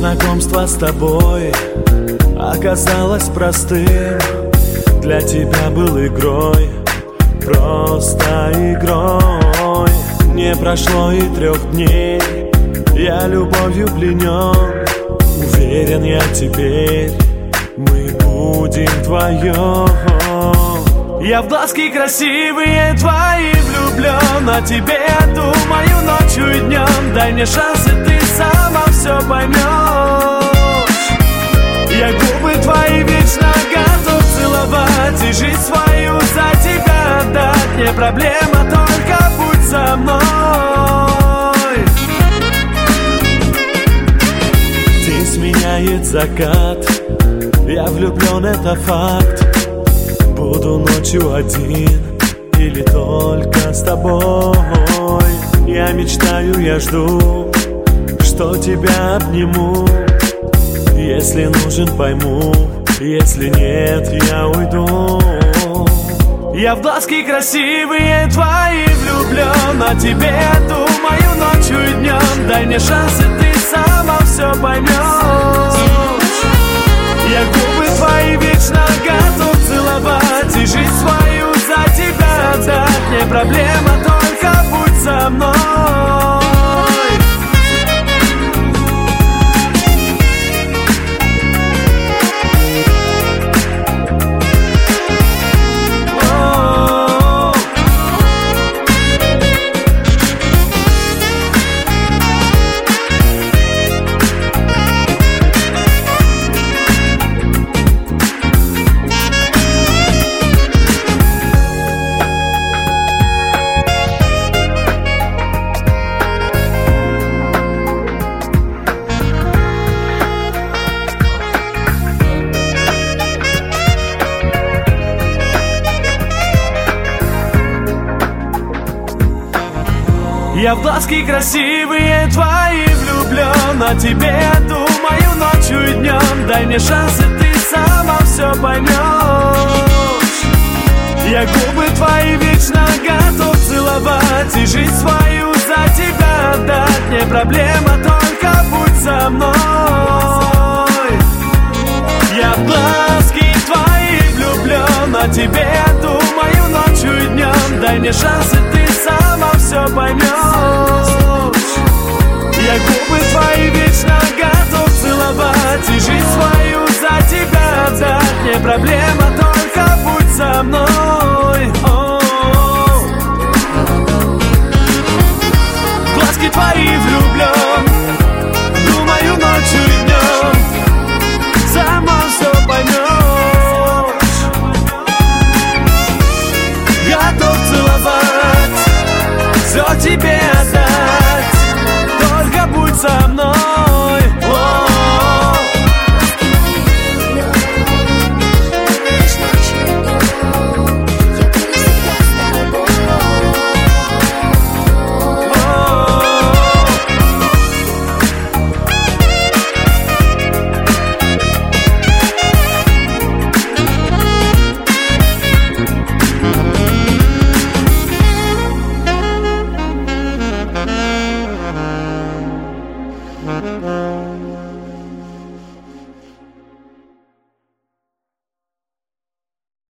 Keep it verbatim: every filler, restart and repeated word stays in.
знакомство с тобой оказалось простым. Для тебя был игрой, просто игрой. Не прошло и трех дней, я любовью пленен. Уверен я теперь, мы будем вдвоем. Я в глазки красивые твои влюблен, о тебе я думаю ночью и днем. Дай мне шанс, и ты сама все поймешь. Я губы твои вечно готов целовать и жизнь свою за тебя отдать. Не проблема, только будь со мной. День сменяет закат, я влюблен, это факт. Буду ночью один или только с тобой. Я мечтаю, я жду, что тебя обниму. Если нужен, пойму, если нет, я уйду. Я в глазки красивые твои влюблен, о тебе я думаю ночью и днем. Дай мне шанс, и ты сама все поймешь. Я губы твои вечно готов целовать и жизнь свою за тебя отдать. Не проблема, только будь со мной. Я в глазки красивые твои влюблен, о тебе я думаю ночью и днем. Дай мне шанс, и ты сама все поймешь. Я губы твои вечно готов целовать и жизнь свою за тебя отдать. Не проблема, только будь со мной. Я в глазки твои влюблен, о тебе я думаю ночью и днем. Дай мне шанс, и ты сама все поймешь. Я губы твои вечно готов целовать и жизнь свою за тебя отдать. Не проблема, только будь со мной. О-о-о. В глазки твои влюблен, думаю ночью и днем. Сама все поймешь. Готов целовать, все тебе отдать, только будь со мной. О-о-о. Mm-hmm.